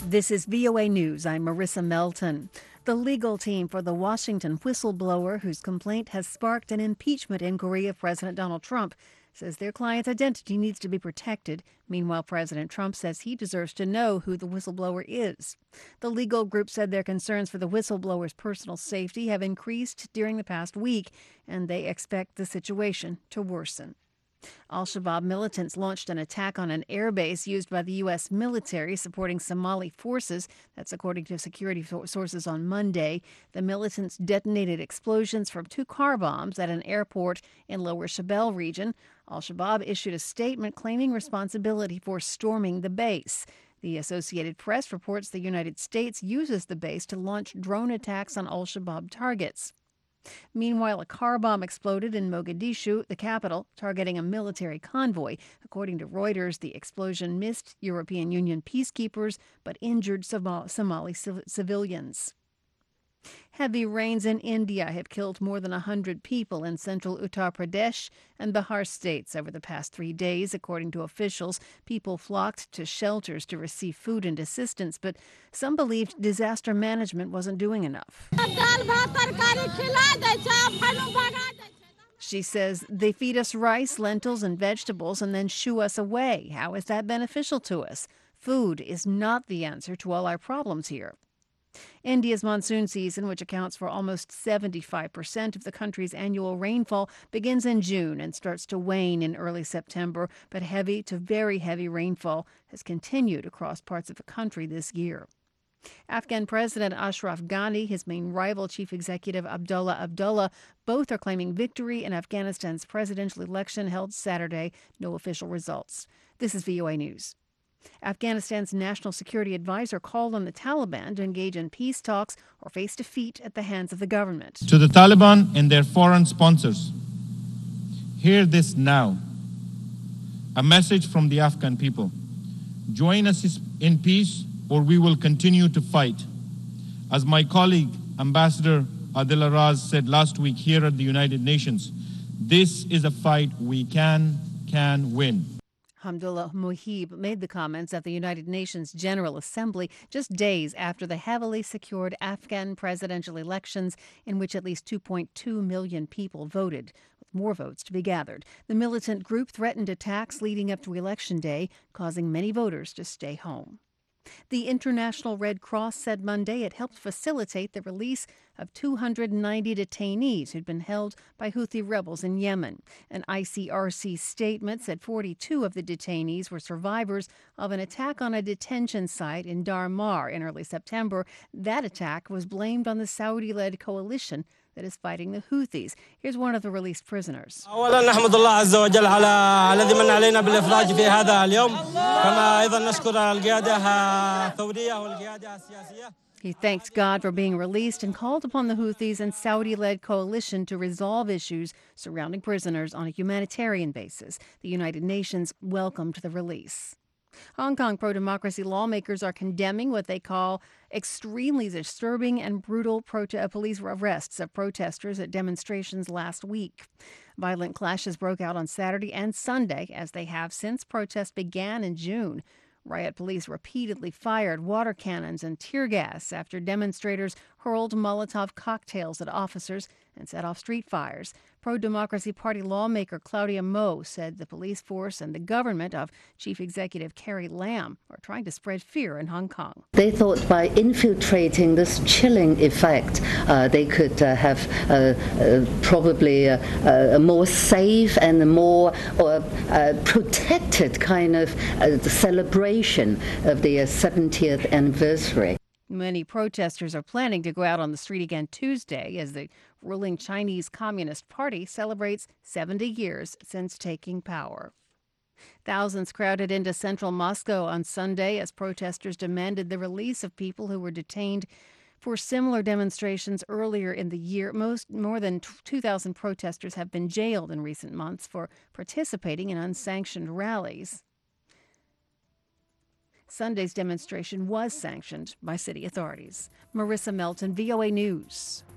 This is VOA News. I'm Marissa Melton. The legal team for the Washington whistleblower whose complaint has sparked an impeachment inquiry of President Donald Trump says their client's identity needs to be protected. Meanwhile, President Trump says he deserves to know who the whistleblower is. The legal group said their concerns for the whistleblower's personal safety have increased during the past week, and they expect the situation to worsen. Al-Shabaab militants launched an attack on an airbase used by the U.S. military supporting Somali forces. That's according to security sources on Monday. The militants detonated explosions from 2 car bombs at an airport in Lower Shabelle region. Al-Shabaab issued a statement claiming responsibility for storming the base. The Associated Press reports the United States uses the base to launch drone attacks on Al-Shabaab targets. Meanwhile, a car bomb exploded in Mogadishu, the capital, targeting a military convoy. According to Reuters, the explosion missed European Union peacekeepers but injured Somali civilians. Heavy rains in India have killed more than 100 people in central Uttar Pradesh and Bihar states over the past 3 days, according to officials. People flocked to shelters to receive food and assistance, but some believed disaster management wasn't doing enough. She says they feed us rice, lentils, and vegetables and then shoo us away. How is that beneficial to us? Food is not the answer to all our problems here. India's monsoon season, which accounts for almost 75% of the country's annual rainfall, begins in June and starts to wane in early September. But heavy to very heavy rainfall has continued across parts of the country this year. Afghan President Ashraf Ghani, his main rival, Chief Executive Abdullah Abdullah, both are claiming victory in Afghanistan's presidential election held Saturday. No official results. This is VOA News. Afghanistan's national security advisor called on the Taliban to engage in peace talks or face defeat at the hands of the government. To the Taliban and their foreign sponsors, hear this now. A message from the Afghan people. Join us in peace or we will continue to fight. As my colleague, Ambassador Adil Araz, said last week here at the United Nations, this is a fight we can win. Hamdullah Mohib made the comments at the United Nations General Assembly just days after the heavily secured Afghan presidential elections in which at least 2.2 million people voted, with more votes to be gathered. The militant group threatened attacks leading up to Election Day, causing many voters to stay home. The International Red Cross said Monday it helped facilitate the release of 290 detainees who'd been held by Houthi rebels in Yemen. An ICRC statement said 42 of the detainees were survivors of an attack on a detention site in Dar Mar in early September. That attack was blamed on the Saudi-led coalition that is fighting the Houthis. Here's one of the released prisoners. He thanked God for being released and called upon the Houthis and Saudi-led coalition to resolve issues surrounding prisoners on a humanitarian basis. The United Nations welcomed the release. Hong Kong pro-democracy lawmakers are condemning what they call extremely disturbing and brutal police arrests of protesters at demonstrations last week. Violent clashes broke out on Saturday and Sunday, as they have since protests began in June. Riot police repeatedly fired water cannons and tear gas after demonstrators hurled Molotov cocktails at officers and set off street fires. Pro-Democracy Party lawmaker Claudia Mo said the police force and the government of Chief Executive Carrie Lam are trying to spread fear in Hong Kong. They thought by infiltrating this chilling effect, they could have probably a more safe and a more protected kind of celebration of the 70th anniversary. Many protesters are planning to go out on the street again Tuesday as the ruling Chinese Communist Party celebrates 70 years since taking power. Thousands crowded into central Moscow on Sunday as protesters demanded the release of people who were detained for similar demonstrations earlier in the year. More than 2,000 protesters have been jailed in recent months for participating in unsanctioned rallies. Sunday's demonstration was sanctioned by city authorities. Marissa Melton, VOA News.